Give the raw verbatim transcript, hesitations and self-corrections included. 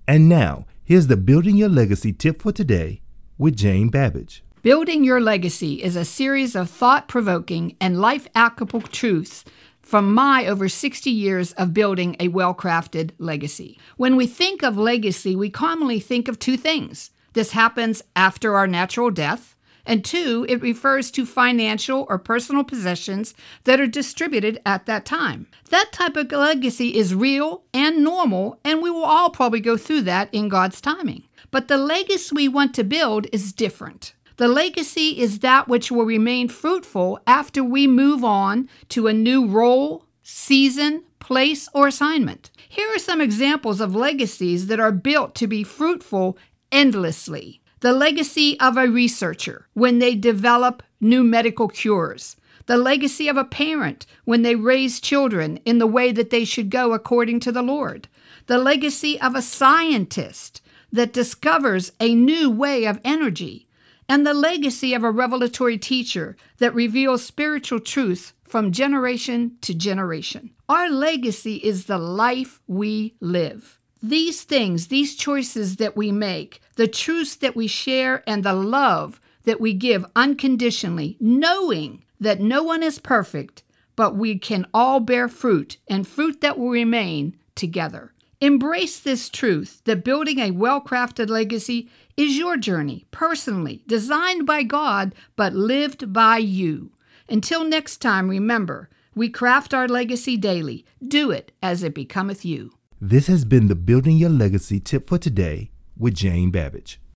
And now, here's the Building Your Legacy tip for today with Jane Babbage. Building Your Legacy is a series of thought-provoking and life-applicable truths from my over sixty years of building a well-crafted legacy. When we think of legacy, we commonly think of two things. This happens after our natural death, and two, it refers to financial or personal possessions that are distributed at that time. That type of legacy is real and normal, and we will all probably go through that in God's timing. But the legacy we want to build is different. The legacy is that which will remain fruitful after we move on to a new role, season, place, or assignment. Here are some examples of legacies that are built to be fruitful endlessly. The legacy of a researcher when they develop new medical cures. The legacy of a parent when they raise children in the way that they should go according to the Lord. The legacy of a scientist that discovers a new way of energy. And the legacy of a revelatory teacher that reveals spiritual truth from generation to generation. Our legacy is the life we live. These things, these choices that we make, the truths that we share, and the love that we give unconditionally, knowing that no one is perfect, but we can all bear fruit, and fruit that will remain together. Embrace this truth that building a well-crafted legacy is your journey, personally, designed by God, but lived by you. Until next time, remember, we craft our legacy daily. Do it as it becometh you. This has been the Building Your Legacy tip for today with Jane Babbage.